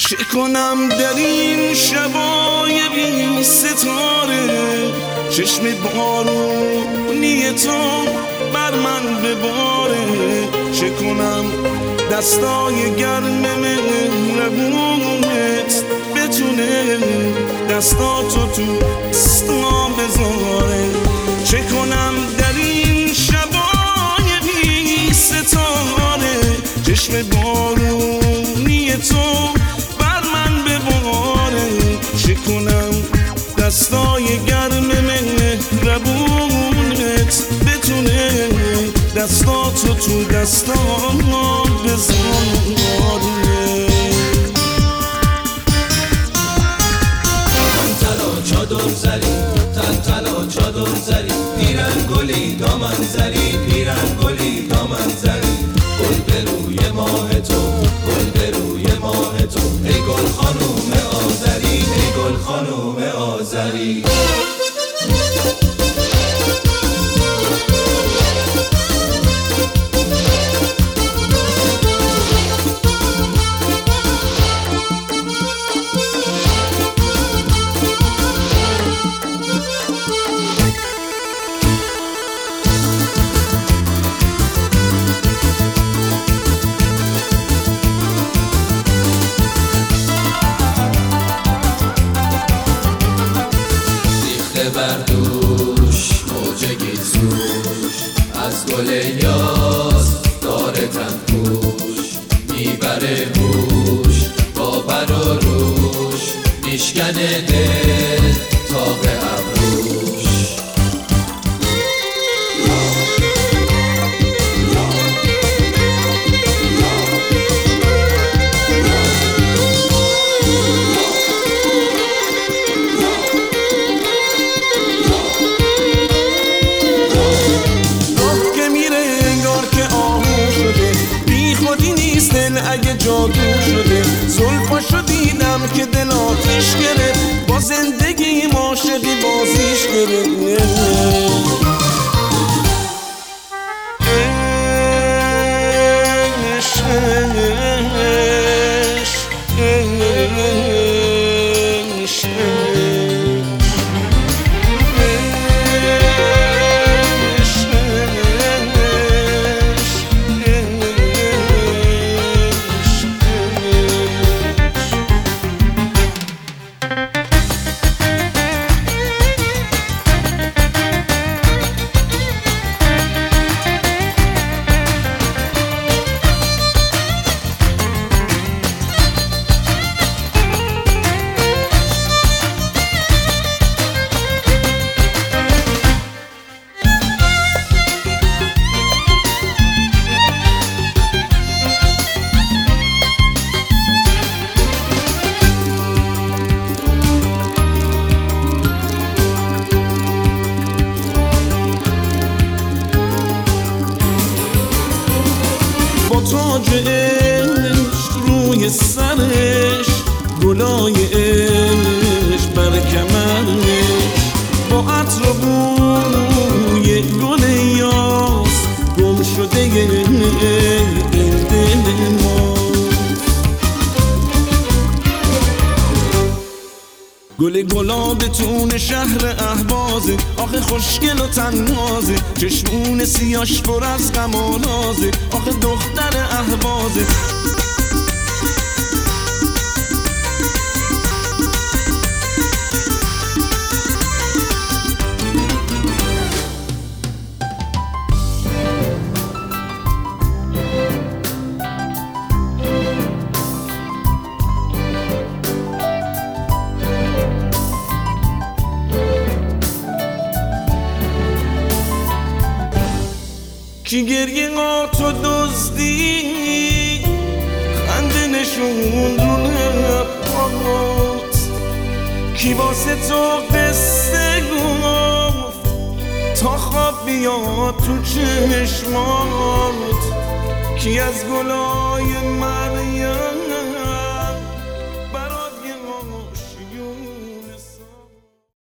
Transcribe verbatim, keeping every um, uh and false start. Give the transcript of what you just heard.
چه کنم در این شبای بی ستاره، چشم بارونی تو بر من بباره. چه کنم دستای گرم مهربونت بتونه دستاتو تو دستام بذاره. چه کنم در این شبای بی ستاره، چشم بارونی تو بر من بباره. چه کنم دستای گرم مهربونت بتونه دستاتو تو دستام بذاره. چادر زری تن تلا چادر زری، پیرن گلی دامن زری، پیرن گلی دامن زری. گل به روی ماه تو، گل به روی ماه تو، ای گل خانوم آذری، ای گل خانوم آذری. بردوش موج گیسوش از گل یاس داره تن پوش، میبره هوش با پر و روش، میشکنه دل تا به ابروش. اگه جادو شده زلفاشو دیدم که دل آتیش گرفت، با زندگی عاشقی بازیش گرفت. تاج عشق روی سرش، گلای عشق بر کمرش، با عطر و بوی گل یاس گم شده این دل ما. گل گلابتون شهر اهوازه، آخه خوشگل و تنازه، چشمون سیاش پر از غم و نازه، آخه دختر اهوازه. کی گریه تو دزدی خنده نشون رو لبات، کی واسه تو قصه گفت تا خواب بیاد تو چشمات، کی از گلای مریم